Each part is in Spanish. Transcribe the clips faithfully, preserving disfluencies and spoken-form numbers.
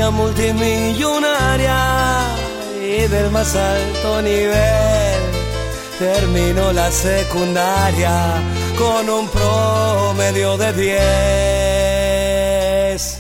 Ella multimillonaria y del más alto nivel, terminó la secundaria con un promedio de diez.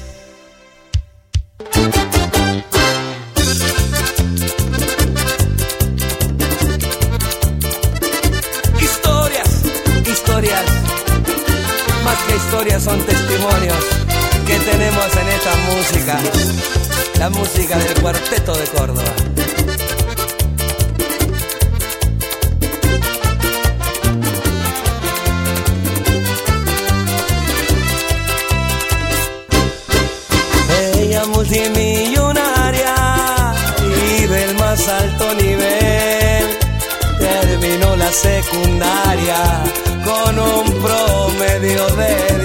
Historias, historias, más que historias son testimonios que tenemos en esta música, la música del Cuarteto de Córdoba. Ella multimillonaria y del más alto nivel, terminó la secundaria con un promedio de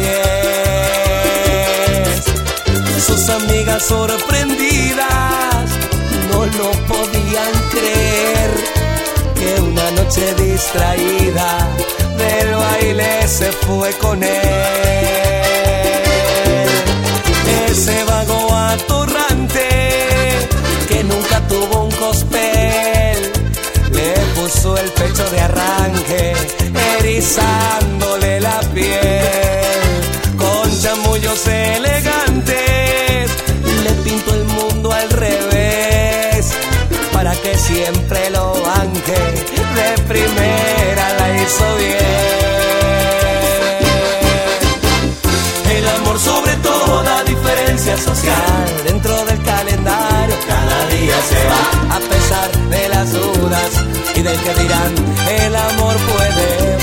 diez. Sus amigas sorprendidas no lo podían creer, que una noche distraída del baile se fue con él. Ese vago atorrante que nunca tuvo un cospel, le puso el pecho de arranque, erizándole la piel. Con chamullos elegantes le pintó el mundo al revés, para que siempre lo banque, de primera la hizo bien. El amor sobre toda diferencia social, dentro del calendario cada día se va, a pesar de las dudas y del que dirán, el amor puede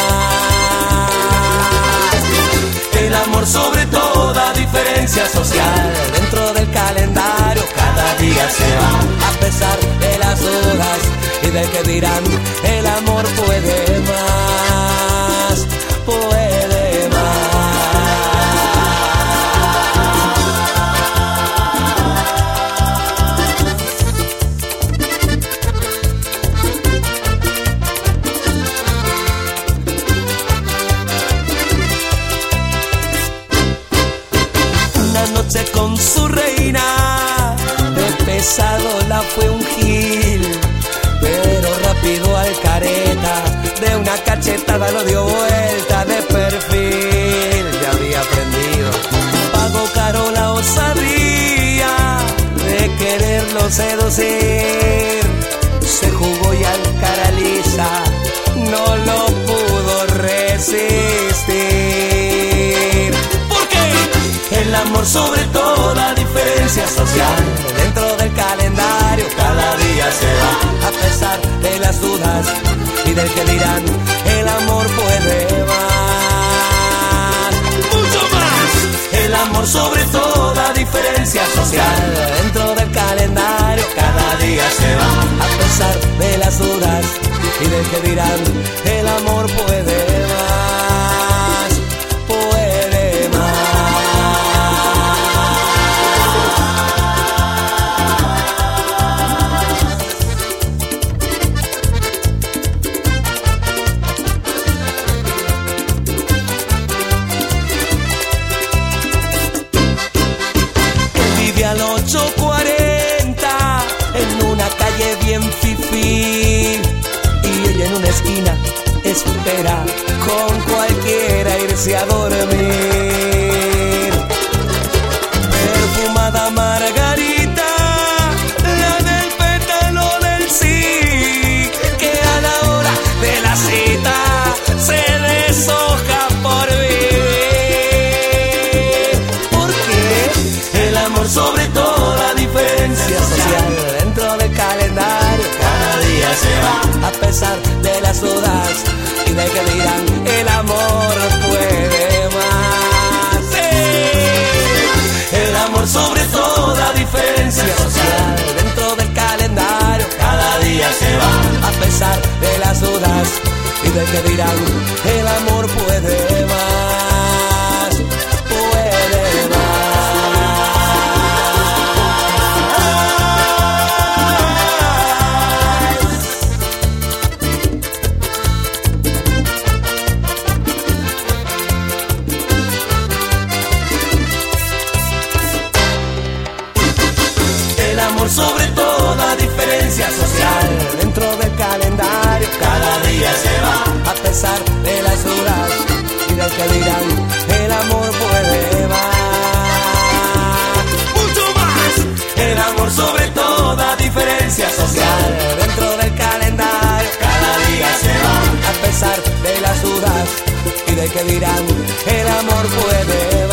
más. El amor sobre toda diferencia social, dentro del calendario cada día se va, a pesar de las dudas y del que dirán, el amor puede más, puede más. Con su reina, de pesado la fue un gil, pero rápido al careta, de una cachetada lo dio vuelta de perfil. Ya había aprendido, pagó caro la osadía de quererlo seducir, se jugó y al cara lisa no lo pudo resistir. El amor sobre toda diferencia social, dentro del calendario cada día se va, a pesar de las dudas y del que dirán, el amor puede más, mucho más. El amor sobre toda diferencia social, dentro del calendario cada día se va, a pesar de las dudas y del que dirán, el amor puede más, puede más. Al ocho cuarenta en una calle bien fifí, y ella en una esquina espera con cualquiera irse a dormir. Perfumada margarita, la del pétalo del sí, que a la hora de la cita se deshoja por vivir. Porque el amor sobre toda diferencia social, dentro del calendario cada día se va, a pesar de las dudas y de que dirán, el amor puede más. Sí. El amor sobre toda diferencia social, dentro del calendario cada día se va, a pesar de las dudas y de que dirán, el amor puede más, puede más. amor sobre toda diferencia social. Dentro del calendario cada día se va, a pesar de las dudas y del que dirán, el amor puede más. Mucho más. El amor sobre toda diferencia social. Dentro del calendario cada día se va, a pesar de las dudas y del que dirán, el amor puede más.